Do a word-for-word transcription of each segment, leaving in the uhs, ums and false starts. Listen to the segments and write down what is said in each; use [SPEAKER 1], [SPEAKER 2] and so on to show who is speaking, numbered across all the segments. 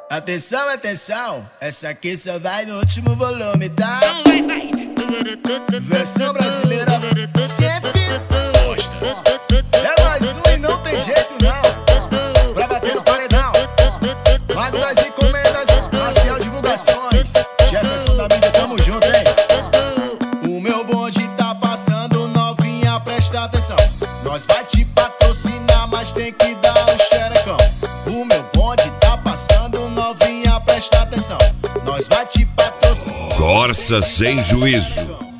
[SPEAKER 1] Atenção, atenção, essa aqui só vai no último volume, tá? Versão brasileira, chefe Costa. É mais um e não tem jeito não. Pra bater no paredão, Mago das encomendas, Marcial Divulgações, Jefferson da mídia, tamo junto, hein? O meu bonde tá passando, novinha, presta atenção. Nós vai te patrocinar, mas tem que dar um xerecão. O meu bonde tá passando, novinha, presta atenção. Nós vai te patrocinar.
[SPEAKER 2] Corsa sem juízo.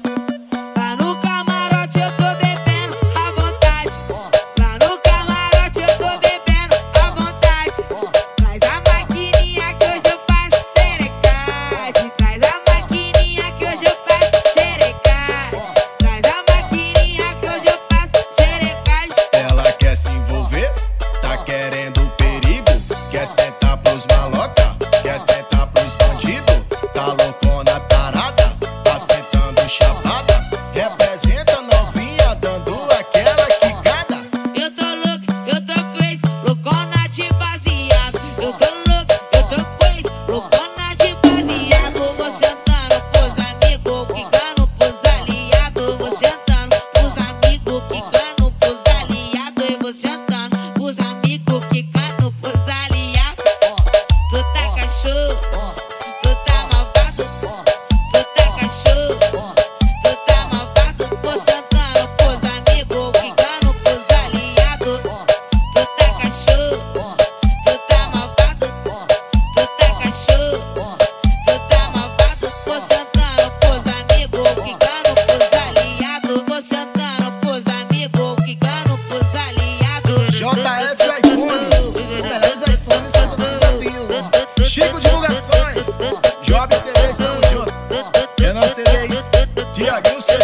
[SPEAKER 3] Lá no camarote eu tô bebendo à vontade. Lá no camarote eu tô bebendo à vontade. Traz a maquininha que hoje eu passo xerecade. Traz a maquininha que hoje eu passo xerecade. Traz a maquininha que hoje eu passo xerecade.
[SPEAKER 1] Ela quer se envolver, tá querendo perigo. Quer sentar pros maloca, quer sentar pros bandidos. Tá loucona tarada, tá sentando chapada. Representa novinha, dando aquela quicada.
[SPEAKER 3] Eu tô louco, eu tô crazy, loucona de baseado. Eu tô louco, eu tô crazy, loucona de baseado. Vou sentando pros amigos, quicando pros aliados. Vou sentando pros amigos, quicando pros aliados. E vou sentando pros amigos, quicando pros aliados. Tu tá cachorro, tu tá malvado. Tu tá cachorro, tu tá malvado. Vou sentando pros amigos, quicando pros aliados. Tu tá cachorro, tu tá malvado. Tu tá cachorro, tu tá malvado. Vou sentando pros amigos, quicando pros aliados. Vou sentando pros amigos, quicando pros aliados.
[SPEAKER 1] J F iPhone, os melhores iPhones que você já viu. Chico Divulgações, Job C Ds, tamo junto. Renan C Ds, Tiaguinho C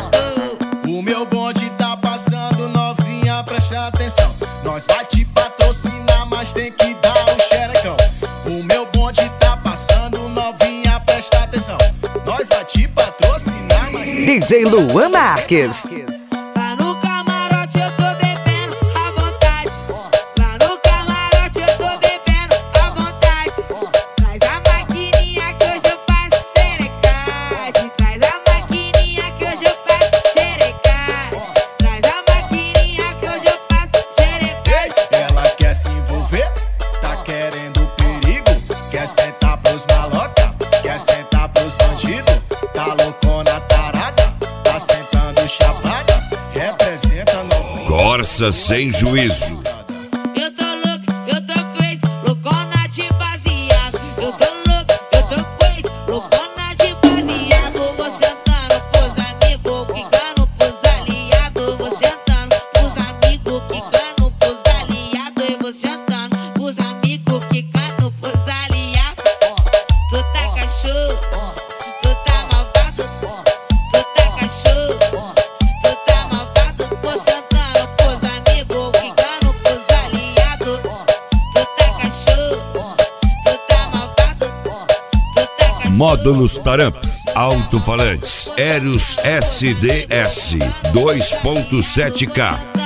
[SPEAKER 1] Ds. O meu bonde tá passando, novinha, presta atenção. Nós vai te patrocinar, mas tem que dar um xerecão. O meu bonde tá passando, novinha, presta atenção. Nós vai te patrocinar, mas
[SPEAKER 4] D J Luan Marques.
[SPEAKER 3] Lá no camarote eu tô bebendo à vontade. Lá no camarote eu tô bebendo à vontade. Traz a maquininha que hoje eu passo xerecade. Traz a maquininha que hoje eu passo xerecade. Traz a maquininha que hoje eu passo xerecade.
[SPEAKER 1] ela quer se envolver, tá querendo perigo. Quer sentar pros maloca, quer sentar pros bandidos. Tá loucona tarada, tá sentando chapada. Representa novinha.
[SPEAKER 2] Corsa sem juízo.
[SPEAKER 3] Eu tô louco, eu tô crazy, loucona de baseado. Eu tô louco, eu tô crazy, loucona de baseado. Vou sentando pros amigos, quicando pros aliados. Vou sentando pros amigos, quicando pros aliados. E vou sentando pros amigos, quicando pros aliados. Tu tá cachorro, tu tá malvado. Tu tá cachorro, tu tá malvado. Vou sentando pros amigos, quicando pros aliados. Tu tá cachorro, tu tá malvado. Tu tá cachorro.
[SPEAKER 2] Módulos Taramps, alto-falantes, Eros S D S dois ponto sete K.